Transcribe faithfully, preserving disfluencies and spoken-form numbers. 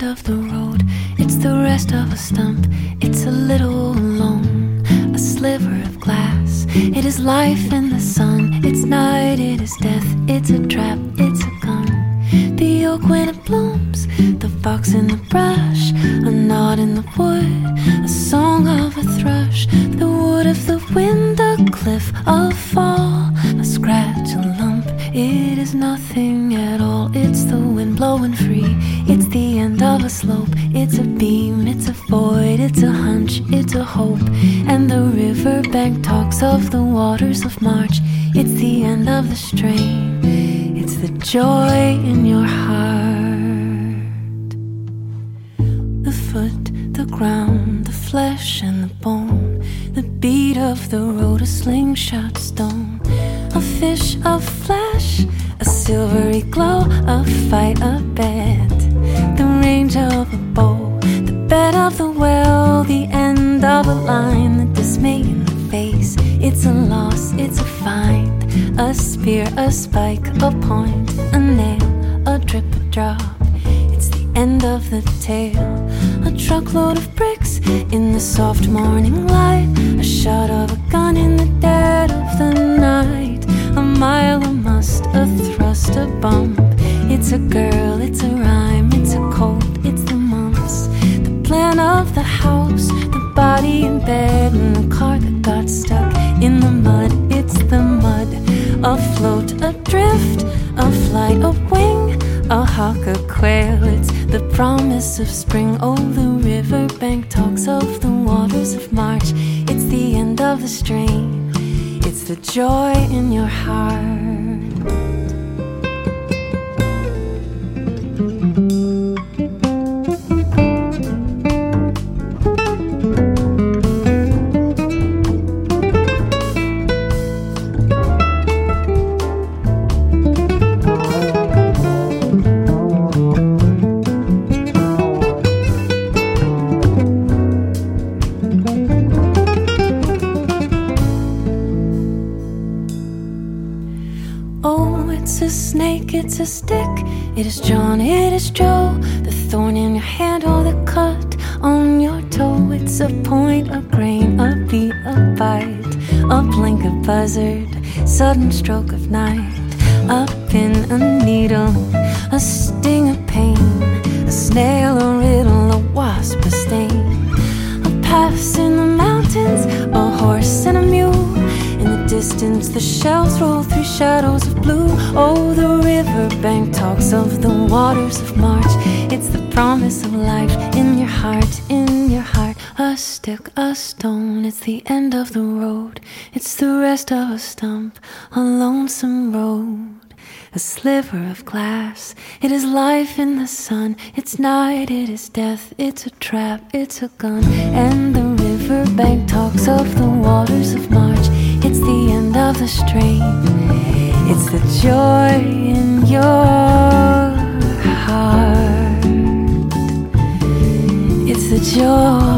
of the road, it's the rest of a stump, it's a little alone, a sliver of glass. It is life in the sun, it's night, it is death, it's a trap, it's a gun. The oak when it blooms, the fox in the brush, a knot in the wood, a song of a thrush. The wood of the wind, a cliff, a fall, a scratch, a lump. It is nothing at all, it's the wind blowing free. It's the end of a slope, it's a beam, it's a void, it's a hunch, it's a hope. And the riverbank talks of the waters of March. It's the end of the strain, it's the joy in your heart. The foot, the ground, the flesh and the bone, the beat of the road, a slingshot stone, a fish of flesh, a silvery glow, a fight, a bet, the range of a bow, the bed of the well, the end of a line, the dismay in the face. It's a loss, it's a find, a spear, a spike, a point, a nail, a drip, a drop. It's the end of the tale, a truckload of bricks in the soft morning light, a shot of a gun in the dead of the night, a mile, a must, a thrust, a bump. It's a girl, it's a rhyme, it's a cold, it's the mumps, the plan of the house, the body in bed, and the car that got stuck in the mud. It's the mud, afloat, adrift, a flight, a wing, a hawk, a quail. It's the promise of spring. Oh, the riverbank talks of the waters of March. It's the end of the strain, it's the joy in your heart. Oh, it's a snake, it's a stick, it is John, it is Joe, the thorn in your hand or the cut on your toe. It's a point, a grain, a beat, a bite, a blink, a buzzard, sudden stroke of night, a pin, a needle, a sting, a pain, a snail, a riddle, a wasp, a stain, a pass in the mountains, a horse and a mule. In the distance, the shells roll through shadows of blue. Oh, the riverbank talks of the waters of March. It's the promise of life in your heart, in your heart. A stick, a stone, it's the end of the road. It's the rest of a stump, a lonesome road. A sliver of glass, it is life in the sun. It's night, it is death, it's a trap, it's a gun. And the riverbank talks of the waters of March. It's the end of the strain, it's the joy in your heart. It's the joy